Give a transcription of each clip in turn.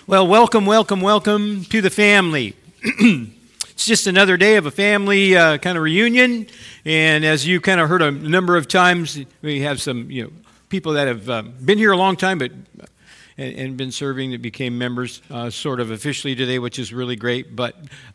Well, welcome to the family. It's just another day of a family kind of reunion, and as you kind of heard a number of times, we have some people that have been here a long time, but and been serving that became members sort of officially today, which is really great. But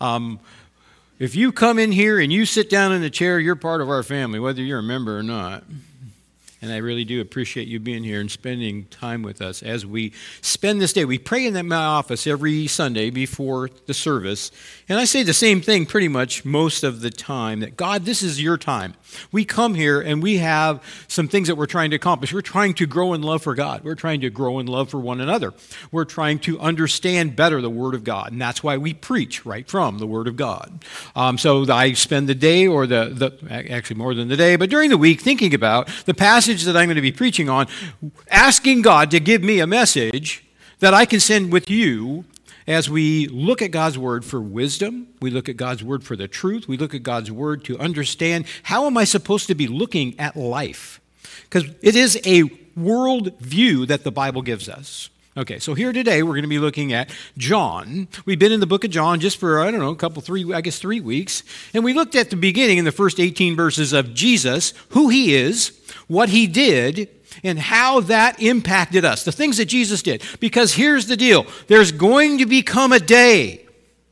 if you come in here and you sit down in the chair, you're part of our family, whether you're a member or not. And I really do appreciate you being here and spending time with us as we spend this day. We pray in my office every Sunday before the service. And I say the same thing pretty much most of the time, that God, this is your time. We come here and we have some things that we're trying to accomplish. We're trying to grow in love for God. We're trying to grow in love for one another. We're trying to understand better the Word of God. And that's why we preach right from the Word of God. So I spend the day, or actually more than the day, but during the week thinking about the passage that I'm going to be preaching on, asking God to give me a message that I can send with you as we look at God's Word for wisdom. We look at God's Word for the truth. We look at God's Word to understand how am I supposed to be looking at life? Because it is a world view that the Bible gives us. Okay, so here today we're going to be looking at John. We've been in the book of John just for, 3 weeks. And we looked at the beginning in the first 18 verses of Jesus, who he is, what he did, and how that impacted us, the things that Jesus did. Because here's the deal. There's going to become a day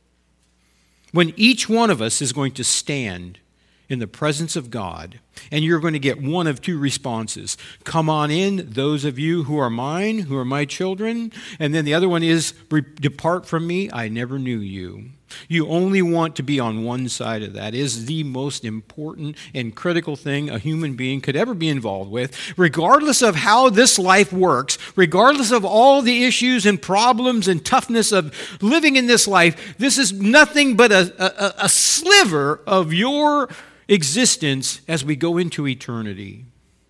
when each one of us is going to stand in the presence of God, and you're going to get one of two responses. Come on in, those of you who are mine, who are my children. And then the other one is, depart from me, I never knew you. You only want to be on one side of that. It is the most important and critical thing a human being could ever be involved with, regardless of how this life works, regardless of all the issues and problems and toughness of living in this life. This is nothing but a sliver of your existence as we go into eternity.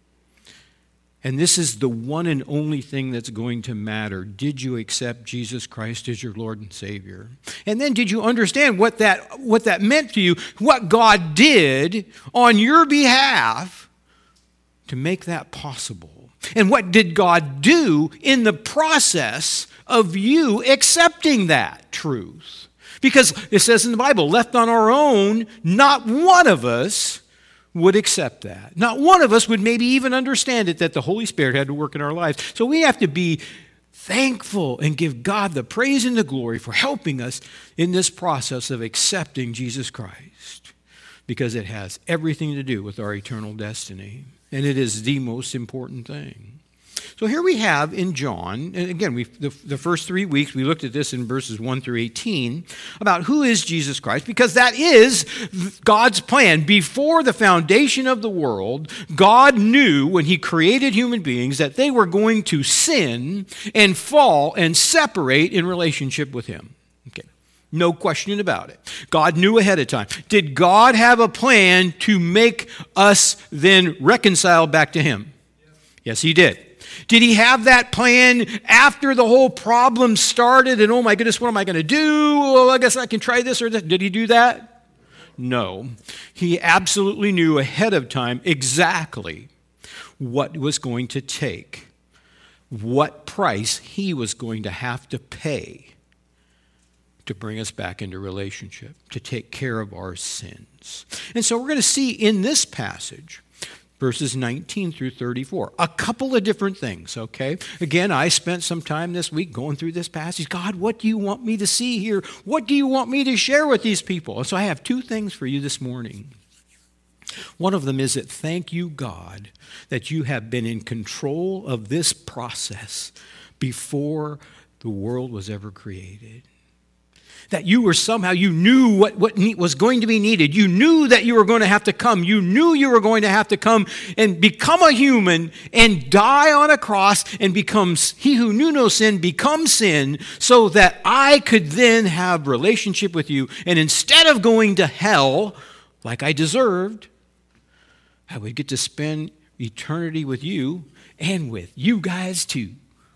And this is the one and only thing that's going to matter. Did you accept Jesus Christ as your Lord and Savior? And then did you understand what that meant to you, what God did on your behalf to make that possible? And what did God do in the process of you accepting that truth? Because it says in the Bible, left on our own, not one of us would accept that. Not one of us would maybe even understand it, that the Holy Spirit had to work in our lives. So we have to be thankful and give God the praise and the glory for helping us in this process of accepting Jesus Christ, because it has everything to do with our eternal destiny, and it is the most important thing. So here we have in John, and again, the first 3 weeks, we looked at this in verses 1 through 18, about who is Jesus Christ, because that is God's plan. Before the foundation of the world, God knew when he created human beings that they were going to sin and fall and separate in relationship with him. Okay. No question about it. God knew ahead of time. Did God have a plan to make us then reconcile back to him? Yes, he did. Did he have that plan after the whole problem started and, oh my goodness, what am I going to do? Well, I guess I can try this or that. Did he do that? No. He absolutely knew ahead of time exactly what was going to take, what price he was going to have to pay to bring us back into relationship, to take care of our sins. And so we're going to see in this passage, verses 19 through 34. A couple of different things, okay? Again, I spent some time this week going through this passage. God, what do you want me to see here? What do you want me to share with these people? And so I have two things for you this morning. One of them is that thank you, God, that you have been in control of this process before the world was ever created. That you were somehow, you knew what was going to be needed. You knew that you were going to have to come. You knew you were going to have to come and become a human and die on a cross and he who knew no sin become sin, so that I could then have relationship with you. And instead of going to hell like I deserved, I would get to spend eternity with you and with you guys too.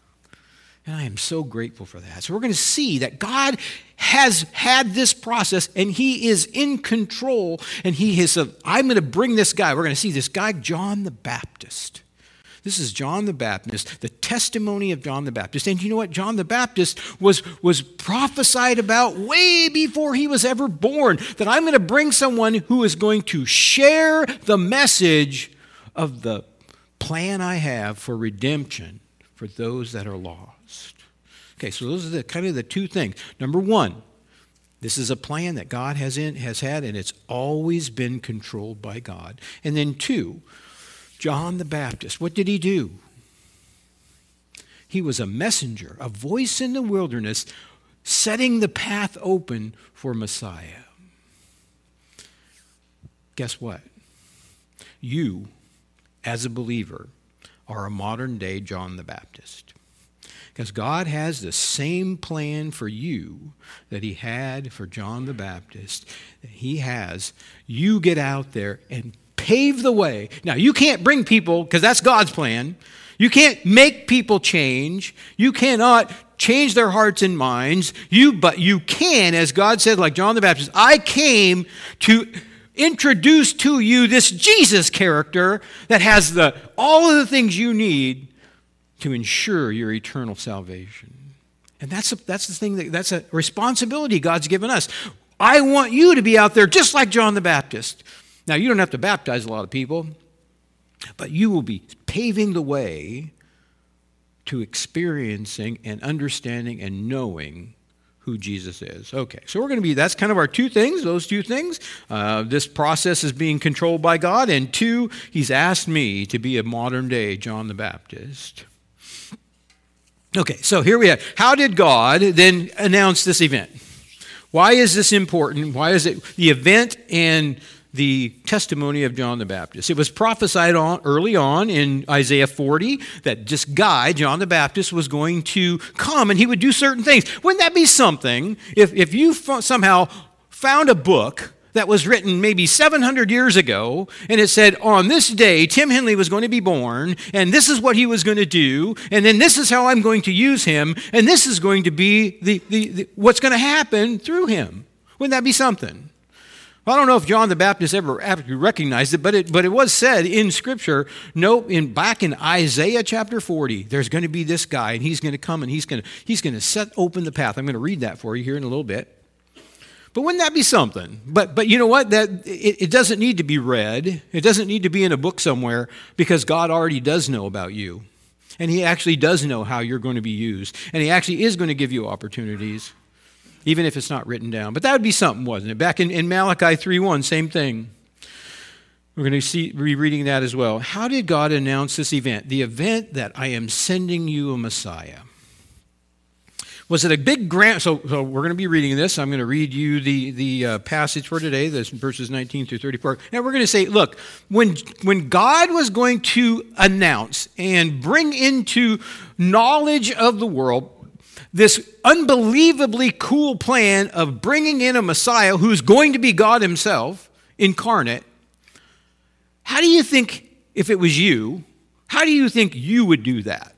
And I am so grateful for that. So we're going to see that God has had this process and he is in control, and he has said, I'm going to bring this guy. We're going to see this guy, John the Baptist, This is John the Baptist, the testimony of John the Baptist. And you know what? John the Baptist was prophesied about way before he was ever born, that I'm going to bring someone who is going to share the message of the plan I have for redemption for those that are lost. Okay, so those are kind of the two things. Number one, this is a plan that God has had, and it's always been controlled by God. And then two, John the Baptist, what did he do? He was a messenger, a voice in the wilderness, setting the path open for Messiah. Guess what? You, as a believer, are a modern-day John the Baptist. Because God has the same plan for you that he had for John the Baptist. He has you get out there and pave the way. Now, you can't bring people, because that's God's plan. You can't make people change. You cannot change their hearts and minds. But you can, as God said, like John the Baptist, I came to introduce to you this Jesus character that has all of the things you need to ensure your eternal salvation. And that's the thing, that's a responsibility God's given us. I want you to be out there just like John the Baptist. Now, you don't have to baptize a lot of people, but you will be paving the way to experiencing and understanding and knowing who Jesus is. Okay, so that's kind of our two things, those two things. This process is being controlled by God, and two, he's asked me to be a modern day John the Baptist. Okay, so here we have, how did God then announce this event? Why is this important? Why is it the event and the testimony of John the Baptist? It was prophesied early on in Isaiah 40 that this guy, John the Baptist, was going to come and he would do certain things. Wouldn't that be something if you somehow found a book that was written maybe 700 years ago, and it said, on this day, Tim Henley was going to be born, and this is what he was going to do, and then this is how I'm going to use him, and this is going to be what's going to happen through him. Wouldn't that be something? Well, I don't know if John the Baptist ever recognized it, but it was said in Scripture, back in Isaiah chapter 40, there's going to be this guy, and he's going to come, and he's going to set open the path. I'm going to read that for you here in a little bit. But wouldn't that be something? But you know what? It doesn't need to be read. It doesn't need to be in a book somewhere, because God already does know about you. And he actually does know how you're going to be used. And he actually is going to give you opportunities, even if it's not written down. But that would be something, wasn't it? Back in Malachi 3:1, same thing. We're going to be reading that as well. How did God announce this event? The event that I am sending you a Messiah. Was it a big grand? So we're going to be reading this. I'm going to read you the passage for today, this verses 19 through 34. And we're going to say, look, when God was going to announce and bring into knowledge of the world this unbelievably cool plan of bringing in a Messiah who's going to be God himself, incarnate, how do you think, if it was you, how do you think you would do that?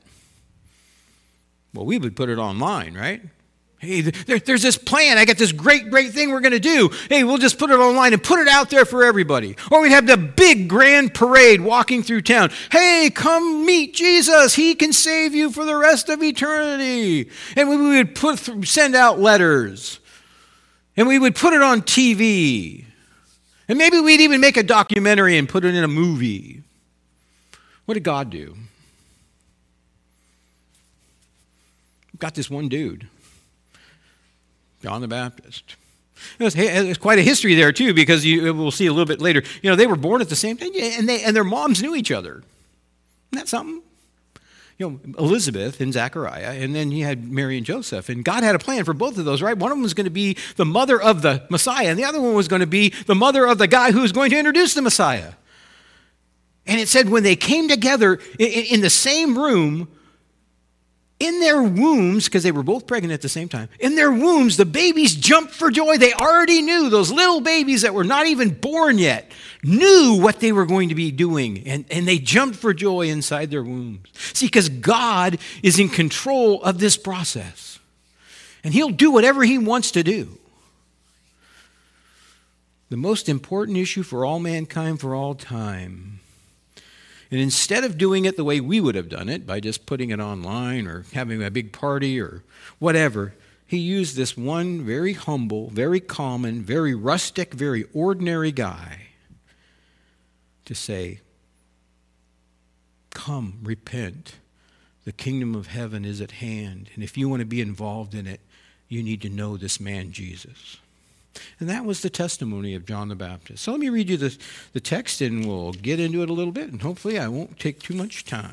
Well, we would put it online, right? Hey, there's this plan. I got this great thing we're going to do. Hey, we'll just put it online and put it out there for everybody. Or we'd have the big grand parade walking through town. Hey, come meet Jesus. He can save you for the rest of eternity. And we would send out letters. And we would put it on TV. And maybe we'd even make a documentary and put it in a movie. What did God do? Got this one dude, John the Baptist. There's quite a history there too, because we'll see a little bit later. You know, they were born at the same time, and their moms knew each other. Isn't that something? You know, Elizabeth and Zachariah, and then you had Mary and Joseph, and God had a plan for both of those, right? One of them was going to be the mother of the Messiah, and the other one was going to be the mother of the guy who was going to introduce the Messiah. And it said when they came together in the same room, in their wombs, because they were both pregnant at the same time, in their wombs, the babies jumped for joy. They already knew, those little babies that were not even born yet, knew what they were going to be doing, and they jumped for joy inside their wombs. See, because God is in control of this process, and he'll do whatever he wants to do. The most important issue for all mankind for all time And instead of doing it the way we would have done it, by just putting it online or having a big party or whatever, he used this one very humble, very common, very rustic, very ordinary guy to say, come, repent. The kingdom of heaven is at hand. And if you want to be involved in it, you need to know this man, Jesus. And that was the testimony of John the Baptist. So let me read you the text, and we'll get into it a little bit, and hopefully I won't take too much time.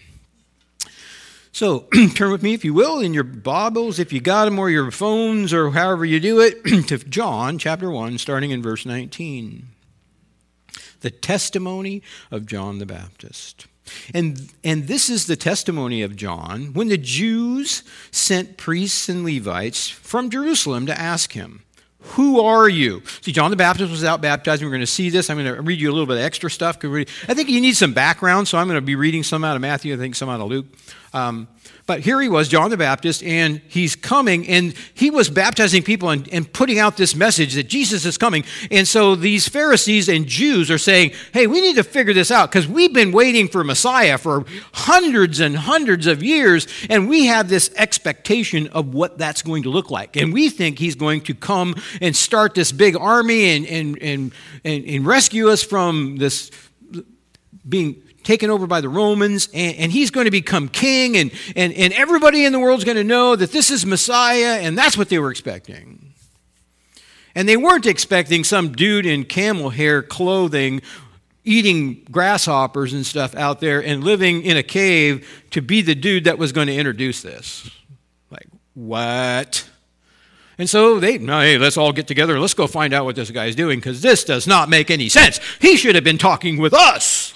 So turn with me, if you will, in your Bibles, if you got them, or your phones, or however you do it, to John chapter 1, starting in verse 19. The testimony of John the Baptist. And this is the testimony of John when the Jews sent priests and Levites from Jerusalem to ask him, who are you? See, John the Baptist was out baptizing. We're going to see this. I'm going to read you a little bit of extra stuff. I think you need some background, so I'm going to be reading some out of Matthew, I think some out of Luke. But here he was, John the Baptist, and he's coming, and he was baptizing people and putting out this message that Jesus is coming. And so these Pharisees and Jews are saying, hey, we need to figure this out because we've been waiting for Messiah for hundreds and hundreds of years, and we have this expectation of what that's going to look like. And we think he's going to come and start this big army and rescue us from this being taken over by the Romans, and he's going to become king, and everybody in the world is going to know that this is Messiah, and that's what they were expecting. And they weren't expecting some dude in camel hair clothing, eating grasshoppers and stuff out there and living in a cave to be the dude that was going to introduce this. Like, what? And so hey, let's all get together. Let's go find out what this guy's doing, because this does not make any sense. He should have been talking with us.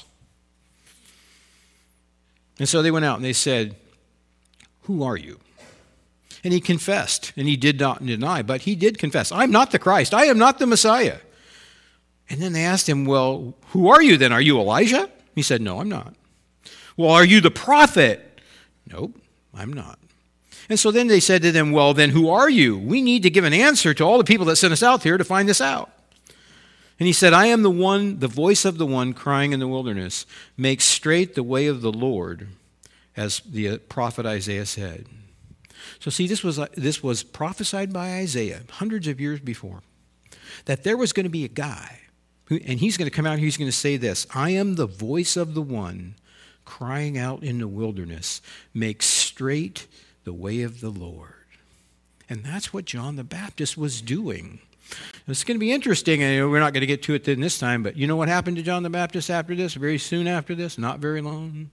And so they went out and they said, who are you? And he confessed, and he did not deny, but he did confess. I'm not the Christ. I am not the Messiah. And then they asked him, well, who are you then? Are you Elijah? He said, no, I'm not. Well, are you the prophet? Nope, I'm not. And so then they said to them, well, then who are you? We need to give an answer to all the people that sent us out here to find this out. And he said, I am the voice of the one crying in the wilderness, make straight the way of the Lord, as the prophet Isaiah said. So see, this was prophesied by Isaiah hundreds of years before, that there was going to be a guy, and he's going to come out here, he's going to say this, I am the voice of the one crying out in the wilderness, make straight the way of the Lord. And that's what John the Baptist was doing. It's going to be interesting, and we're not going to get to it this time, but you know what happened to John the Baptist after this, very soon after this, not very long?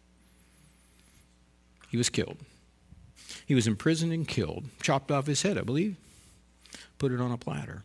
He was killed. He was imprisoned and killed, chopped off his head, I believe, put it on a platter.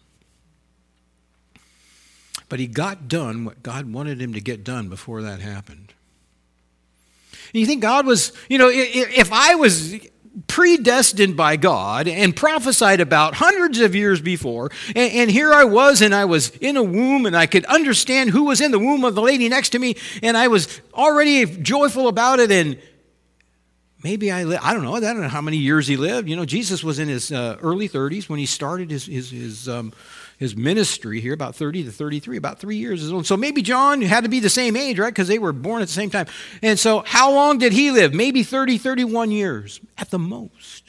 But he got done what God wanted him to get done before that happened. And you think God was, if I was predestined by God and prophesied about hundreds of years before, and here I was in a womb, and I could understand who was in the womb of the lady next to me, and I was already joyful about it, and maybe I don't know how many years he lived. Jesus was in his early 30s when he started his ministry here, about 30 to 33, about 3 years old. So maybe John had to be the same age, right? Because they were born at the same time. And so how long did he live? Maybe 30, 31 years at the most.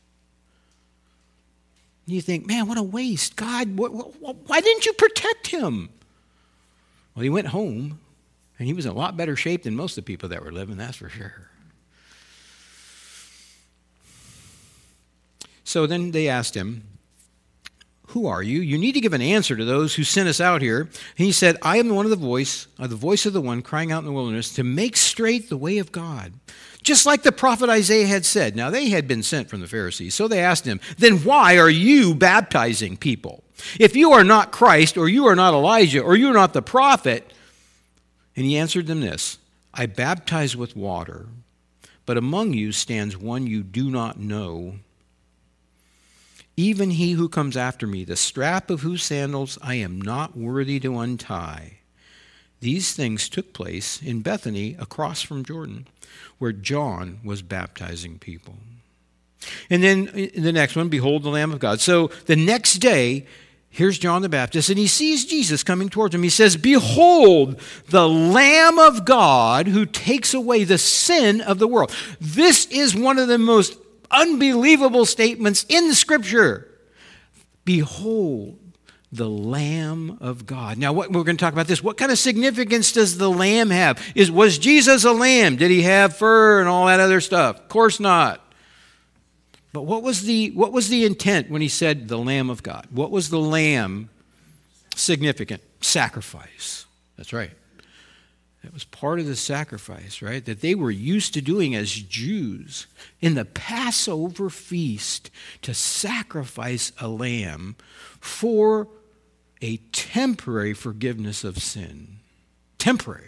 You think, man, what a waste. God, why didn't you protect him? Well, he went home, and he was in a lot better shape than most of the people that were living, that's for sure. So then they asked him, who are you? You need to give an answer to those who sent us out here. And he said, I am the voice of the one crying out in the wilderness to make straight the way of God. Just like the prophet Isaiah had said. Now they had been sent from the Pharisees. So they asked him, then why are you baptizing people? If you are not Christ, or you are not Elijah, or you are not the prophet. And he answered them this, I baptize with water, but among you stands one you do not know, even he who comes after me, the strap of whose sandals I am not worthy to untie. These things took place in Bethany across from Jordan, where John was baptizing people. And then the next one, behold the Lamb of God. So the next day, here's John the Baptist, and he sees Jesus coming towards him. He says, "Behold, the Lamb of God who takes away the sin of the world." This is one of the most unbelievable statements in the Scripture. Behold, the Lamb of God. Now, we're going to talk about this. What kind of significance does the lamb have? Was Jesus a lamb? Did he have fur and all that other stuff? Of course not. But what was the intent when he said the Lamb of God? What was the lamb significant? Sacrifice. That's right. That was part of the sacrifice, right? That they were used to doing as Jews in the Passover feast, to sacrifice a lamb for a temporary forgiveness of sin. Temporary.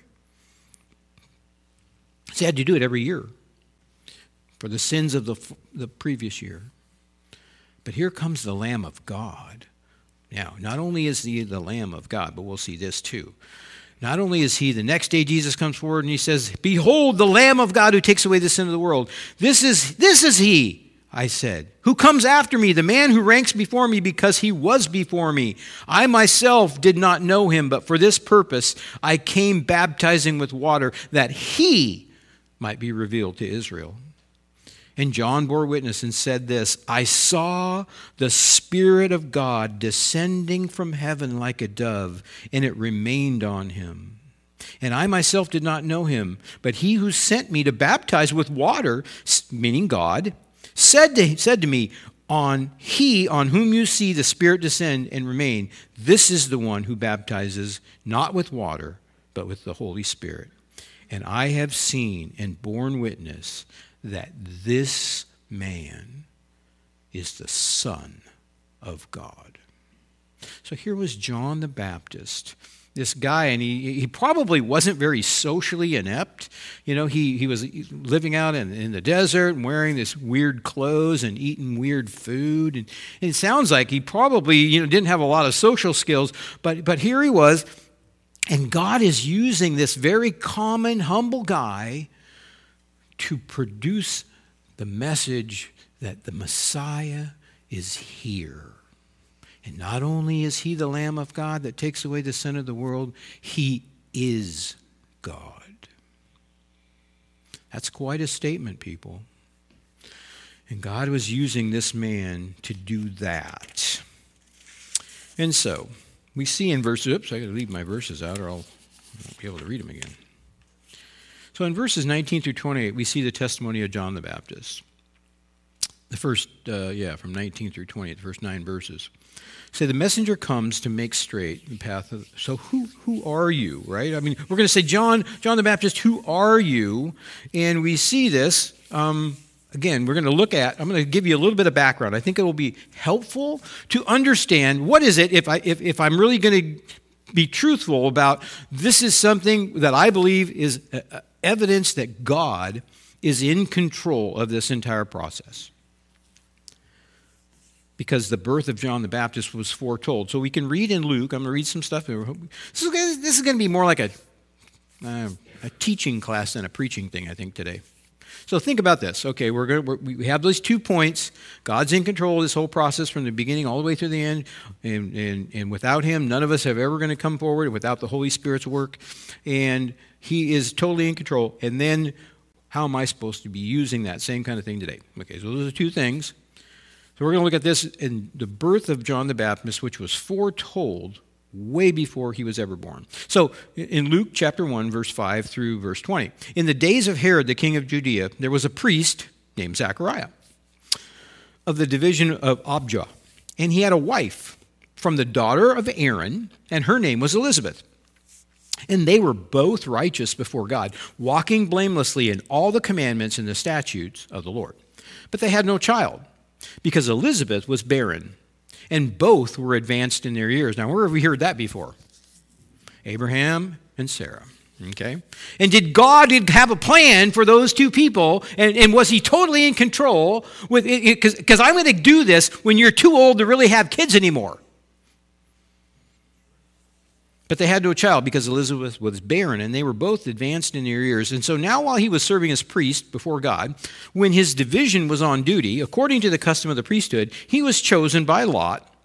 So they had to do it every year for the sins of the previous year. But here comes the Lamb of God. Now, not only is he the Lamb of God, but we'll see this too. Not only is he, the next day Jesus comes forward and he says, "Behold, the Lamb of God who takes away the sin of the world. This is he, I said, who comes after me, the man who ranks before me because he was before me. I myself did not know him, but for this purpose I came baptizing with water, that he might be revealed to Israel." And John bore witness and said this, "I saw the Spirit of God descending from heaven like a dove, and it remained on him. And I myself did not know him, but he who sent me to baptize with water," meaning God, said to me, He on whom you see the Spirit descend and remain, this is the one who baptizes not with water, but with the Holy Spirit. And I have seen and borne witness that this man is the Son of God." So here was John the Baptist, this guy, and he probably wasn't very socially inept. You know, he was living out in the desert and wearing this weird clothes and eating weird food. And it sounds like he probably, didn't have a lot of social skills, but here he was, and God is using this very common, humble guy to produce the message that the Messiah is here. And not only is he the Lamb of God that takes away the sin of the world, he is God. That's quite a statement, people. And God was using this man to do that. And so, we see in verses, I got to leave my verses out or I'll not be able to read them again. So in verses 19 through 28, we see the testimony of John the Baptist. The first, from 19 through 28, the first 9 verses. Say, the messenger comes to make straight the path of... So who are you, right? I mean, we're going to say, John the Baptist, who are you? And we see this, again, we're going to look at, I'm going to give you a little bit of background. I think it will be helpful to understand what is it, if I'm really going to be truthful about, this is something that I believe is evidence that God is in control of this entire process. Because the birth of John the Baptist was foretold. So we can read in Luke. I'm going to read some stuff. This is going to be more like a teaching class than a preaching thing, I think, today. So think about this. Okay, we have those 2 points. God's in control of this whole process from the beginning all the way through the end. And without him, none of us have ever going to come forward without the Holy Spirit's work. And he is totally in control. And then how am I supposed to be using that same kind of thing today? Okay, so those are 2 things. So we're going to look at this in the birth of John the Baptist, which was foretold way before he was ever born. So in Luke chapter 1, verse 5 through verse 20. In the days of Herod, the king of Judea, there was a priest named Zechariah of the division of Abijah. And he had a wife from the daughter of Aaron, and her name was Elizabeth. And they were both righteous before God, walking blamelessly in all the commandments and the statutes of the Lord. But they had no child, because Elizabeth was barren, and both were advanced in their years. Now, where have we heard that before? Abraham and Sarah. Okay? And did God have a plan for those 2 people? And was he totally in control? Because I'm going to do this when you're too old to really have kids anymore. But they had no child because Elizabeth was barren, and they were both advanced in their years. And so now while he was serving as priest before God, when his division was on duty, according to the custom of the priesthood, he was chosen by lot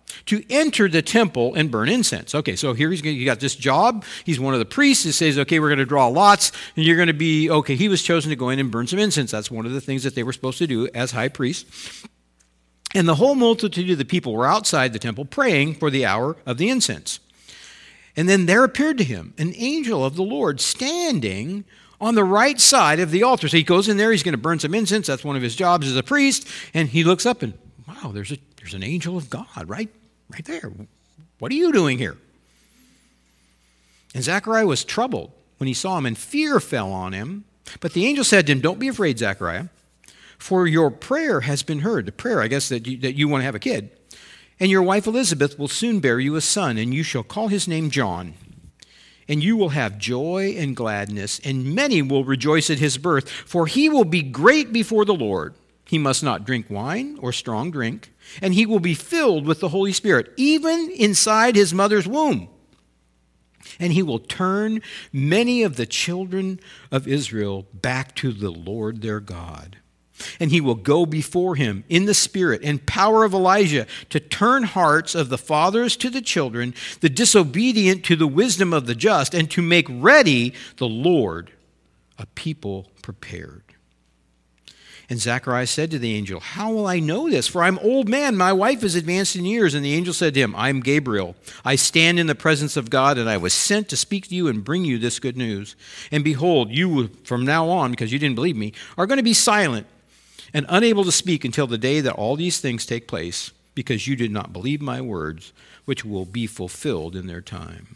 to enter the temple and burn incense. Okay, so here he got this job. He's one of the priests. He says, okay, we're going to draw lots, and you're going to be, okay, he was chosen to go in and burn some incense. That's one of the things that they were supposed to do as high priest. And the whole multitude of the people were outside the temple praying for the hour of the incense. And then there appeared to him an angel of the Lord standing on the right side of the altar. So he goes in there, he's going to burn some incense. That's one of his jobs as a priest. And he looks up and, wow, there's an angel of God right there. What are you doing here? And Zechariah was troubled when he saw him, and fear fell on him. But the angel said to him, don't be afraid, Zechariah, for your prayer has been heard. The prayer, I guess, that you want to have a kid. And your wife Elizabeth will soon bear you a son, and you shall call his name John. And you will have joy and gladness, and many will rejoice at his birth, for he will be great before the Lord. He must not drink wine or strong drink, and he will be filled with the Holy Spirit, even inside his mother's womb. And he will turn many of the children of Israel back to the Lord their God. And he will go before him in the spirit and power of Elijah to turn hearts of the fathers to the children, the disobedient to the wisdom of the just, and to make ready the Lord a people prepared. And Zechariah said to the angel, how will I know this? For I'm an old man, my wife is advanced in years. And the angel said to him, I am Gabriel. I stand in the presence of God, and I was sent to speak to you and bring you this good news. And behold, you from now on, because you didn't believe me, are going to be silent and unable to speak until the day that all these things take place, because you did not believe my words, which will be fulfilled in their time.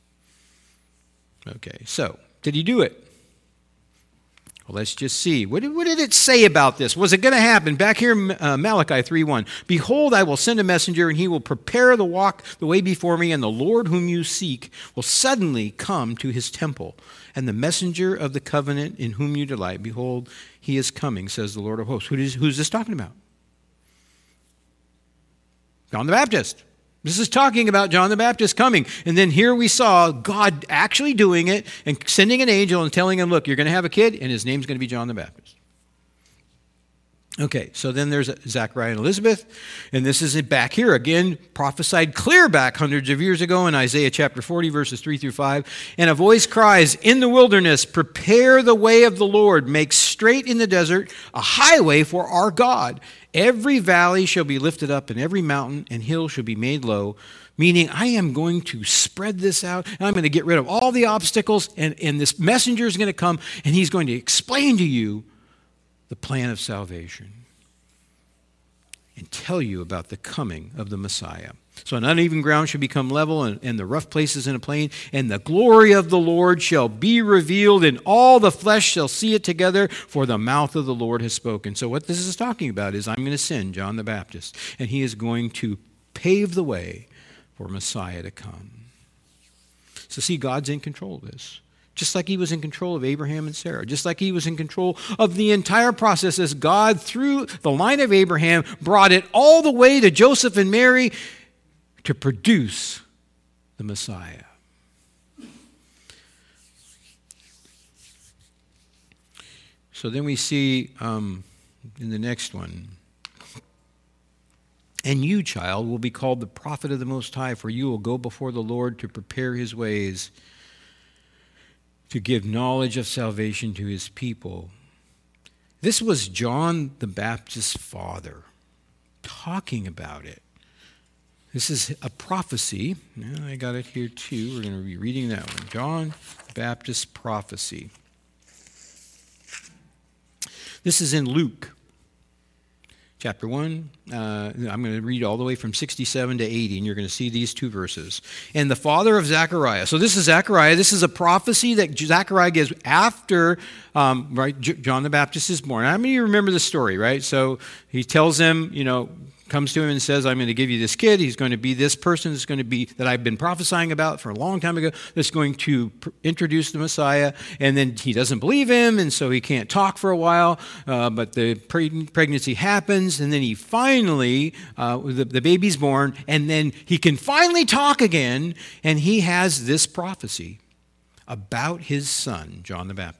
Okay, so did he do it? Well, let's just see. What did it say about this? Was it going to happen? Back here, Malachi 3:1. Behold, I will send a messenger, and he will prepare the way before me, and the Lord whom you seek will suddenly come to his temple. And the messenger of the covenant in whom you delight, behold, he is coming, says the Lord of hosts. Who's this talking about? John the Baptist. This is talking about John the Baptist coming. And then here we saw God actually doing it and sending an angel and telling him, look, you're going to have a kid, and his name's going to be John the Baptist. Okay, so then there's Zechariah and Elizabeth, and this is back here again, prophesied clear back hundreds of years ago in Isaiah chapter 40, verses 3 through 5. And a voice cries, in the wilderness, prepare the way of the Lord, make straight in the desert a highway for our God. Every valley shall be lifted up, and every mountain and hill shall be made low, meaning I am going to spread this out, and I'm going to get rid of all the obstacles, and this messenger is going to come, and he's going to explain to you the plan of salvation and tell you about the coming of the Messiah. So an uneven ground shall become level, and the rough places in a plain, and the glory of the Lord shall be revealed, and all the flesh shall see it together, for the mouth of the Lord has spoken. So what this is talking about is I'm going to send John the Baptist, and he is going to pave the way for Messiah to come. So see, God's in control of this. Just like he was in control of Abraham and Sarah. Just like he was in control of the entire process as God, through the line of Abraham, brought it all the way to Joseph and Mary to produce the Messiah. So then we see in the next one, and you, child, will be called the prophet of the Most High, for you will go before the Lord to prepare his ways, to give knowledge of salvation to his people. This was John the Baptist's father talking about it. This is a prophecy. I got it here too. We're going to be reading that one. John Baptist's prophecy. This is in Luke chapter 1. I'm going to read all the way from 67 to 80, and you're going to see these two verses. And the father of Zechariah. So this is Zechariah. This is a prophecy that Zechariah gives after John the Baptist is born. How many of you remember the story, right? So he tells them, comes to him and says, I'm going to give you this kid. He's going to be this person that's going to be, that I've been prophesying about for a long time ago, that's going to introduce the Messiah. And then he doesn't believe him, and so he can't talk for a while. But the pregnancy happens, and then he finally, the baby's born, and then he can finally talk again, and he has this prophecy about his son, John the Baptist.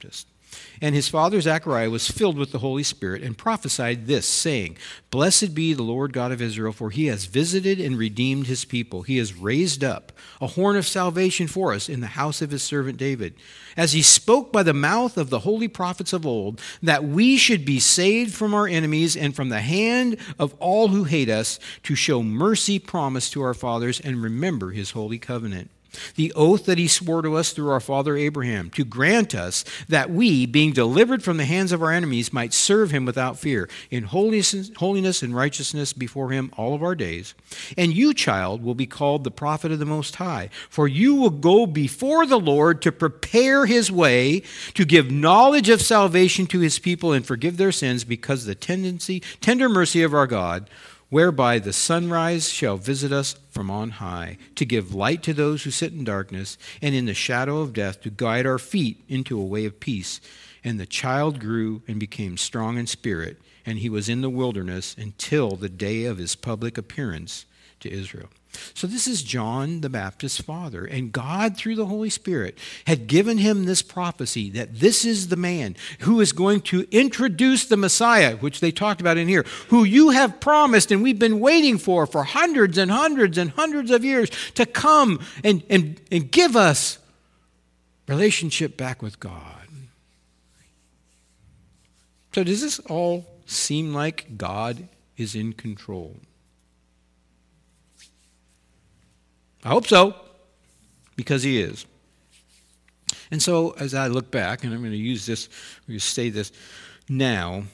And his father Zechariah was filled with the Holy Spirit and prophesied this, saying, Blessed be the Lord God of Israel, for he has visited and redeemed his people. He has raised up a horn of salvation for us in the house of his servant David, as he spoke by the mouth of the holy prophets of old, that we should be saved from our enemies and from the hand of all who hate us, to show mercy promised to our fathers and remember his holy covenant. The oath that he swore to us through our father Abraham, to grant us that we, being delivered from the hands of our enemies, might serve him without fear, in holiness and righteousness before him all of our days. And you, child, will be called the prophet of the Most High, for you will go before the Lord to prepare his way, to give knowledge of salvation to his people and forgive their sins, because the tender mercy of our God, whereby the sunrise shall visit us from on high, to give light to those who sit in darkness, and in the shadow of death to guide our feet into a way of peace. And the child grew and became strong in spirit, and he was in the wilderness until the day of his public appearance to Israel. So this is John the Baptist's father, and God, through the Holy Spirit, had given him this prophecy that this is the man who is going to introduce the Messiah, which they talked about in here, who you have promised and we've been waiting for hundreds and hundreds and hundreds of years, to come and give us relationship back with God. So does this all seem like God is in control? I hope so, because he is. And so as I look back, and I'm going to use this, I'm going to say this now.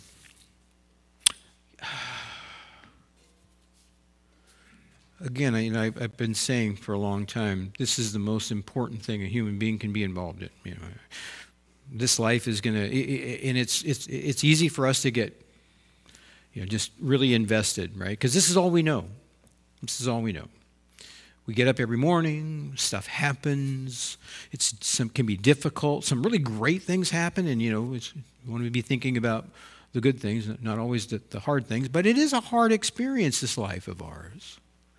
Again, I've been saying for a long time, this is the most important thing a human being can be involved in. This life is going to, and it's easy for us to get, just really invested, right? Because this is all we know. This is all we know. We get up every morning, stuff happens, can be difficult, some really great things happen, and we want to be thinking about the good things, not always the hard things, but it is a hard experience, this life of ours.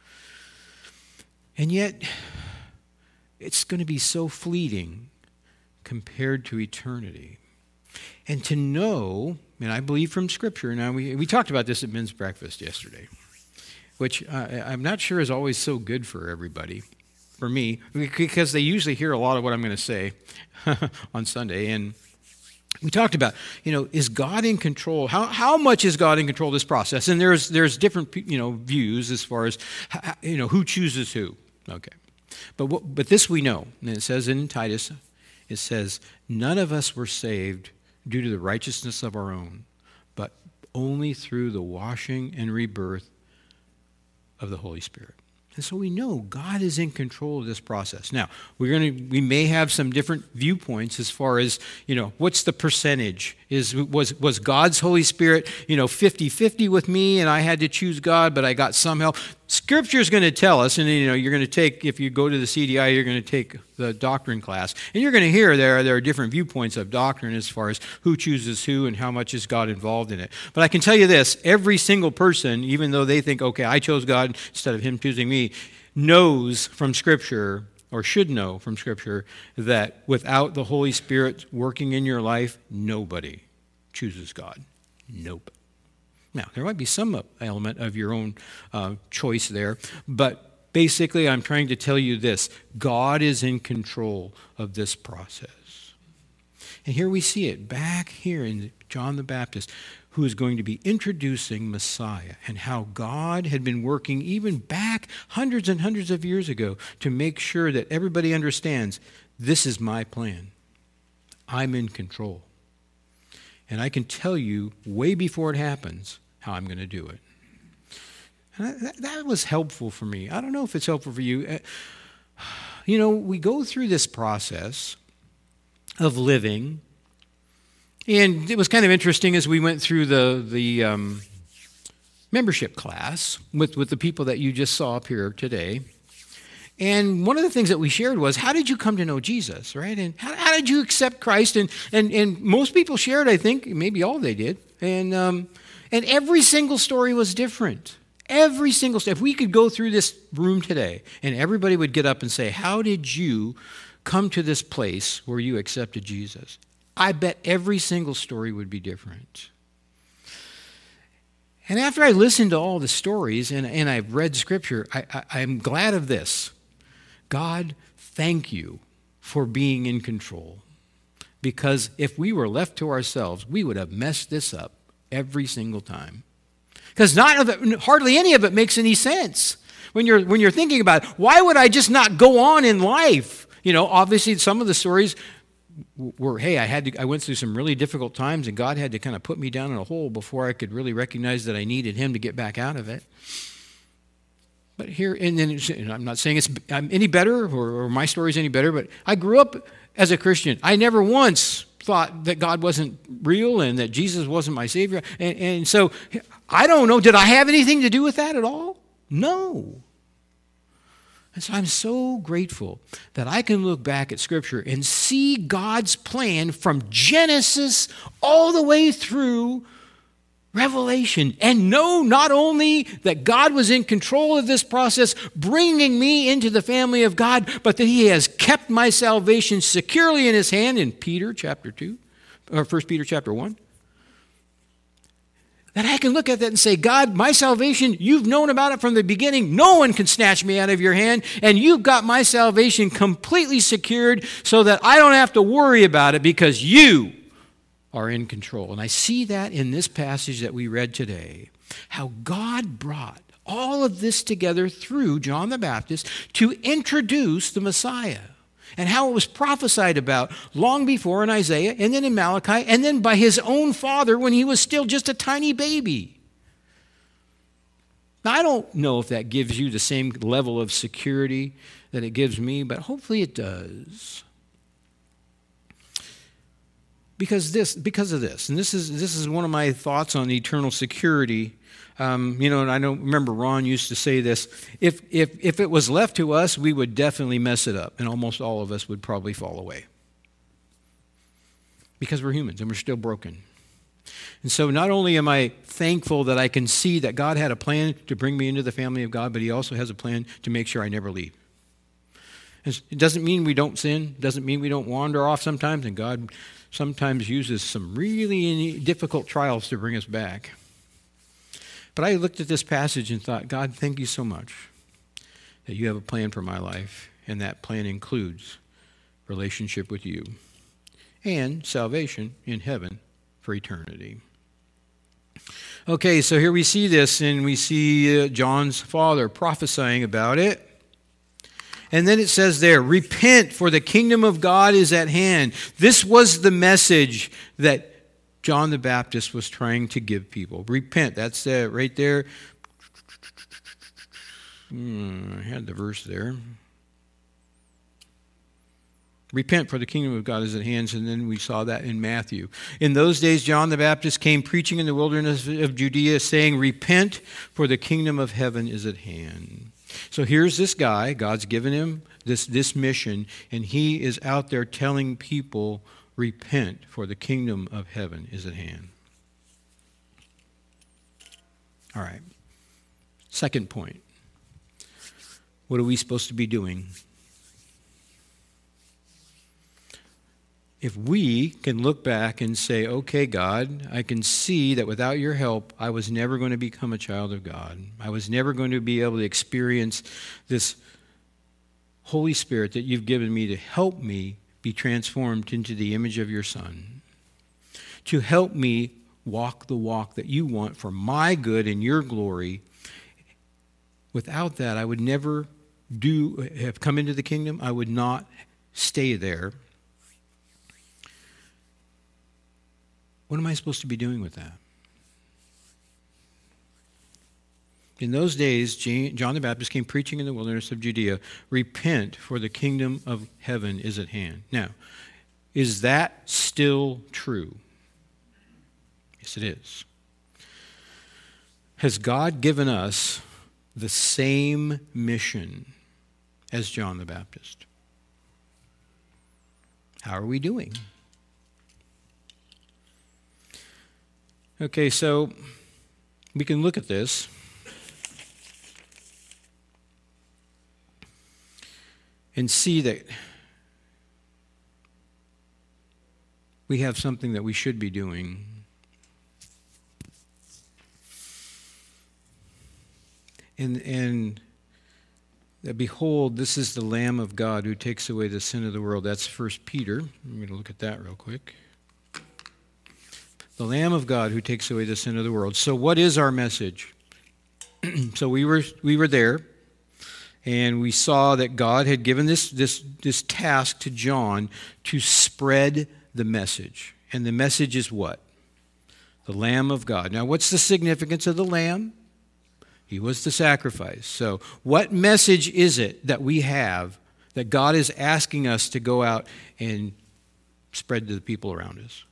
And yet, it's going to be so fleeting compared to eternity. And to know, and I believe from Scripture, now we talked about this at men's breakfast yesterday, which I'm not sure is always so good for everybody, for me, because they usually hear a lot of what I'm going to say on Sunday. And we talked about, is God in control? How much is God in control of this process? And there's different, views as far as, who chooses who. Okay. But this we know, and it says in Titus, it says, none of us were saved due to the righteousness of our own, but only through the washing and rebirth of the Holy Spirit. And so we know God is in control of this process. Now, we may have some different viewpoints as far as, what's the percentage? Was God's Holy Spirit, 50-50 with me, and I had to choose God, but I got some help? Scripture is going to tell us, and you're going to take, if you go to the CDI, you're going to take the doctrine class, and you're going to hear there are different viewpoints of doctrine as far as who chooses who and how much is God involved in it. But I can tell you this, every single person, even though they think, okay, I chose God instead of him choosing me, knows from Scripture, or should know from Scripture, that without the Holy Spirit working in your life, nobody chooses God. Nope. Now, there might be some element of your own choice there, but basically I'm trying to tell you this. God is in control of this process. And here we see it back here in John the Baptist, who is going to be introducing Messiah, and how God had been working even back hundreds and hundreds of years ago to make sure that everybody understands, this is my plan. I'm in control. And I can tell you way before it happens how I'm going to do it. And that was helpful for me. I don't know if it's helpful for you. We go through this process of living, and it was kind of interesting as we went through the membership class with the people that you just saw up here today. And one of the things that we shared was, how did you come to know Jesus, right? And how did you accept Christ? And most people shared, I think, maybe all they did. And every single story was different. Every single step. If we could go through this room today and everybody would get up and say, how did you come to this place where you accepted Jesus? I bet every single story would be different. And after I listened to all the stories and I've read Scripture, I'm glad of this. God, thank you for being in control. Because if we were left to ourselves, we would have messed this up every single time. Because hardly any of it makes any sense. When you're thinking about it, why would I just not go on in life? Obviously some of the stories were, hey, I went through some really difficult times and God had to kind of put me down in a hole before I could really recognize that I needed him to get back out of it. But here, and then I'm not saying I'm any better or my story's any better, but I grew up as a Christian. I never once thought that God wasn't real and that Jesus wasn't my Savior. And so I don't know, did I have anything to do with that at all? No. And so I'm so grateful that I can look back at Scripture and see God's plan from Genesis all the way through Revelation, and know not only that God was in control of this process, bringing me into the family of God, but that he has kept my salvation securely in his hand in Peter chapter 2, or 1 Peter chapter 1. That I can look at that and say, God, my salvation, you've known about it from the beginning. No one can snatch me out of your hand, and you've got my salvation completely secured so that I don't have to worry about it because you are in control. And I see that in this passage that we read today, how God brought all of this together through John the Baptist to introduce the Messiah, and how it was prophesied about long before in Isaiah and then in Malachi and then by his own father when he was still just a tiny baby. Now, I don't know if that gives you the same level of security that it gives me, but hopefully it does. Because of this, and this is one of my thoughts on eternal security. And I don't remember Ron used to say this. If it was left to us, we would definitely mess it up, and almost all of us would probably fall away. Because we're humans and we're still broken. And so not only am I thankful that I can see that God had a plan to bring me into the family of God, but he also has a plan to make sure I never leave. It doesn't mean we don't sin, doesn't mean we don't wander off sometimes, and God sometimes uses some really difficult trials to bring us back. But I looked at this passage and thought, God, thank you so much that you have a plan for my life, and that plan includes relationship with you and salvation in heaven for eternity. Okay, so here we see this, and we see John's father prophesying about it. And then it says there, repent, for the kingdom of God is at hand. This was the message that John the Baptist was trying to give people. Repent, that's right there. I had the verse there. Repent, for the kingdom of God is at hand. And then we saw that in Matthew. In those days, John the Baptist came preaching in the wilderness of Judea, saying, repent, for the kingdom of heaven is at hand. So here's this guy, God's given him this mission, and he is out there telling people, repent, for the kingdom of heaven is at hand. All right. Second point. What are we supposed to be doing? If we can look back and say, okay, God, I can see that without your help, I was never going to become a child of God. I was never going to be able to experience this Holy Spirit that you've given me to help me be transformed into the image of your Son, to help me walk the walk that you want for my good and your glory. Without that, I would never have come into the kingdom. I would not stay there. What am I supposed to be doing with that? In those days, John the Baptist came preaching in the wilderness of Judea, repent, for the kingdom of heaven is at hand. Now, is that still true? Yes, it is. Has God given us the same mission as John the Baptist? How are we doing? Okay, so we can look at this. And see that we have something that we should be doing. And behold, this is the Lamb of God who takes away the sin of the world. That's 1 Peter. I'm going to look at that real quick. The Lamb of God who takes away the sin of the world. So what is our message? So we were there, and we saw that God had given this task to John to spread the message. And the message is what? The Lamb of God. Now, what's the significance of the Lamb? He was the sacrifice. So what message is it that we have that God is asking us to go out and spread to the people around us?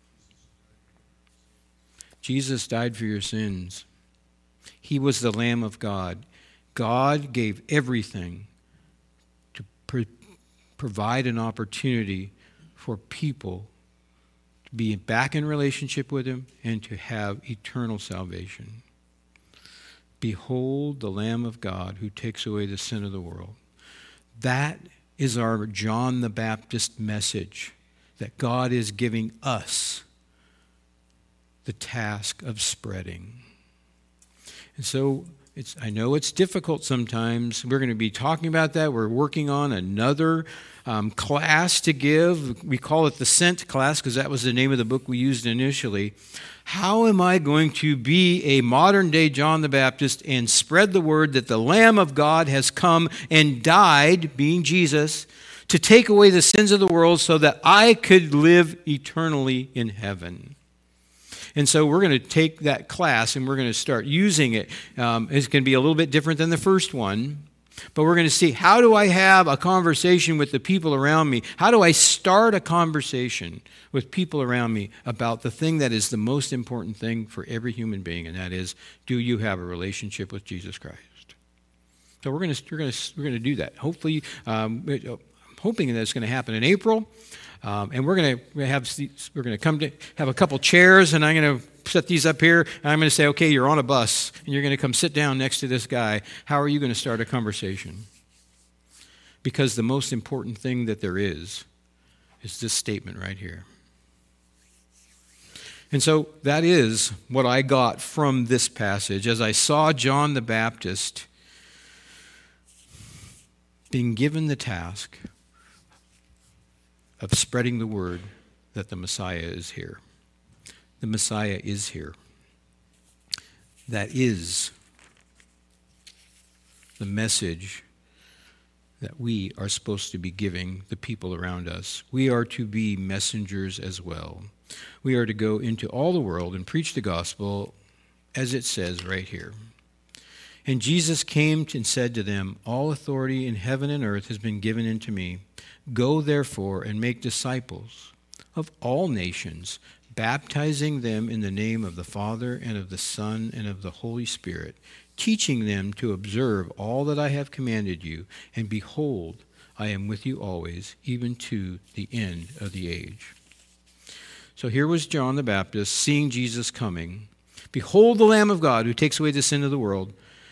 Jesus died for your sins. He was the Lamb of God. God gave everything to provide an opportunity for people to be back in relationship with Him and to have eternal salvation. Behold the Lamb of God who takes away the sin of the world. That is our John the Baptist message, that God is giving us the task of spreading. And so I know it's difficult sometimes. We're going to be talking about that. We're working on another class to give. We call it the Sent class because that was the name of the book we used initially. How am I going to be a modern-day John the Baptist and spread the word that the Lamb of God has come and died, being Jesus, to take away the sins of the world so that I could live eternally in heaven? And so we're going to take that class and we're going to start using it. It's going to be a little bit different than the first one. But we're going to see, how do I have a conversation with the people around me? How do I start a conversation with people around me about the thing that is the most important thing for every human being, and that is, do you have a relationship with Jesus Christ? So we're going to do that. Hopefully, I'm hoping that it's going to happen in April. And we're going to come to have a couple chairs, and I'm going to set these up here, and I'm going to say, okay, you're on a bus, and you're going to come sit down next to this guy. How are you going to start a conversation? Because the most important thing that there is this statement right here. And so that is what I got from this passage. As I saw John the Baptist being given the task of spreading the word that the Messiah is here. The Messiah is here. That is the message that we are supposed to be giving the people around us. We are to be messengers as well. We are to go into all the world and preach the gospel, as it says right here. And Jesus came and said to them, all authority in heaven and earth has been given unto me. Go therefore and make disciples of all nations, baptizing them in the name of the Father and of the Son and of the Holy Spirit, teaching them to observe all that I have commanded you. And behold, I am with you always, even to the end of the age. So here was John the Baptist seeing Jesus coming. Behold the Lamb of God who takes away the sin of the world.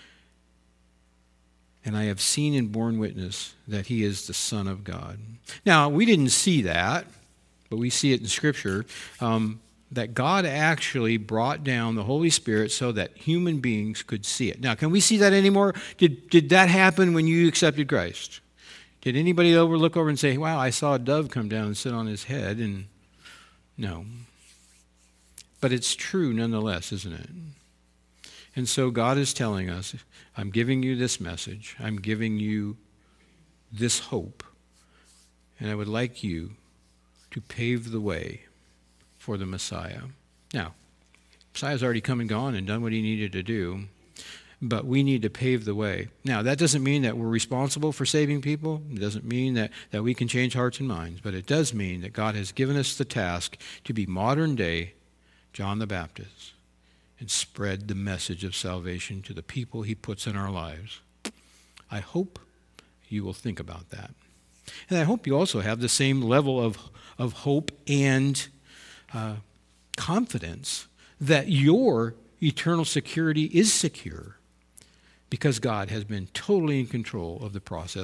And I have seen and borne witness that he is the Son of God. Now, we didn't see that, but we see it in Scripture, that God actually brought down the Holy Spirit so that human beings could see it. Now, can we see that anymore? Did that happen when you accepted Christ? Did anybody look over and say, wow, I saw a dove come down and sit on his head? And no. But it's true nonetheless, isn't it? And so God is telling us, I'm giving you this message. I'm giving you this hope. And I would like you to pave the way for the Messiah. Now, Messiah's already come and gone and done what he needed to do, but we need to pave the way. Now, that doesn't mean that we're responsible for saving people. It doesn't mean that we can change hearts and minds, but it does mean that God has given us the task to be modern-day John the Baptist and spread the message of salvation to the people he puts in our lives. I hope you will think about that. And I hope you also have the same level of hope and confidence that your eternal security is secure because God has been totally in control of the process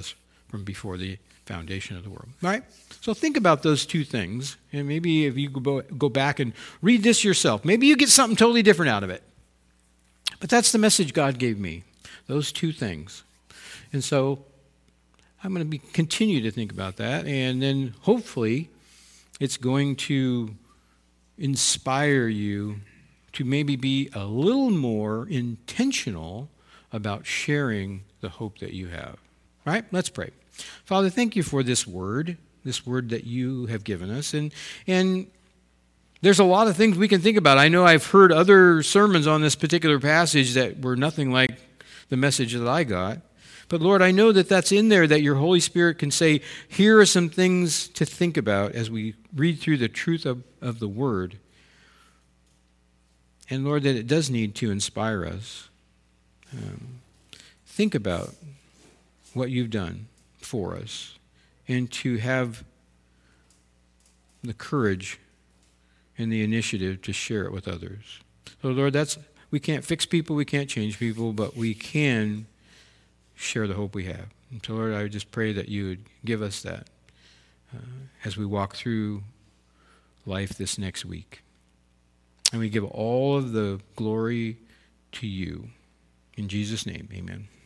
from before the foundation of the world. All right? So think about those two things, and maybe if you go back and read this yourself, maybe you get something totally different out of it. But that's the message God gave me, those two things. And so I'm going to continue to think about that, and then hopefully it's going to inspire you to maybe be a little more intentional about sharing the hope that you have. All right, let's pray. Father, thank you for this word that you have given us. And there's a lot of things we can think about. I know I've heard other sermons on this particular passage that were nothing like the message that I got. But Lord, I know that that's in there, that your Holy Spirit can say, here are some things to think about as we read through the truth of the word. And Lord, that it does need to inspire us. Think about what you've done for us and to have the courage and the initiative to share it with others. So Lord, we can't fix people, we can't change people, but we can share the hope we have. And so Lord, I would just pray that you would give us that as we walk through life this next week. And we give all of the glory to you. In Jesus' name, amen.